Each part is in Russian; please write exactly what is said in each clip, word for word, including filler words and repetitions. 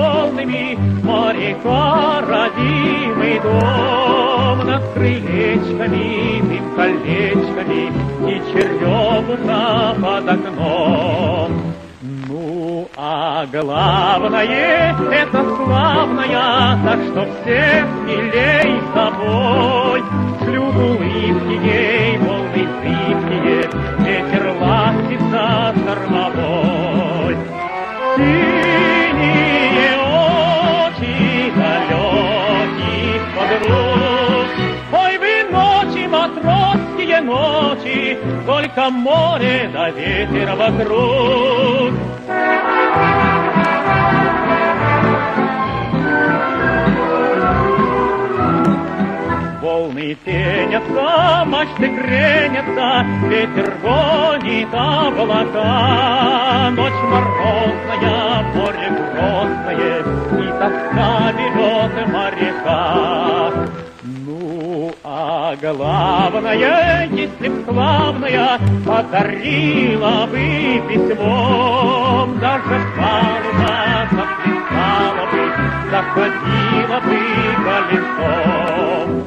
волнами, моряка родимый дом. Над крылечками, дым колечками и черемуха под окном. Ну, а главное, это славная, так что всех милей с собой. Шлют улыбки ей, волны зыбкие, ветер ластится штормовой. Синие очи далеких подруг, ой, вы ночи, матросские ночи, только море да ветер вокруг. Волны пенятся, мачты кренятся, ветер гонит облака. Ночь морозная, море грозное, и тоска берет моряка. Ну, а главное, если б славная подарила бы письмом, даже палуба заплясала бы, заходила бы колесом.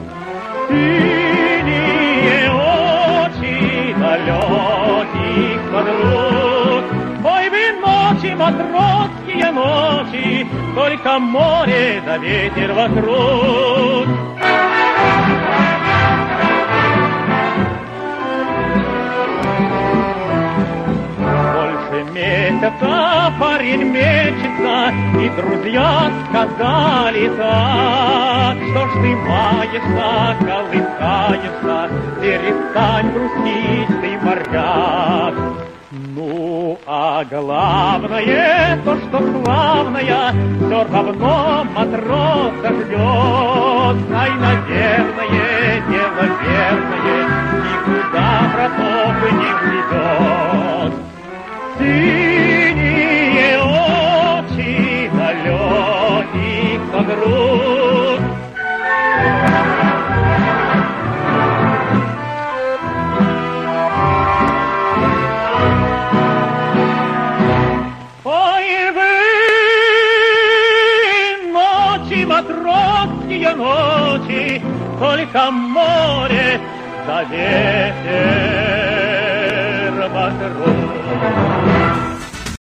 Синие очи далеких подруг, ой, вы ночи, матросские ночи, только море да ветер вокруг. Больше месяца парень мечется, и друзья сказали так: что ж ты маешься, колыхаешься, перестань грустить, ты моряк. Ну, а главное, то, что славная, все равно матроса ждет. Ай, наверное, дело верное, никуда братов не уйдет. Синие очи далеких подруг, ой, вы ночи, матросские ночи, только море да ветер вокруг.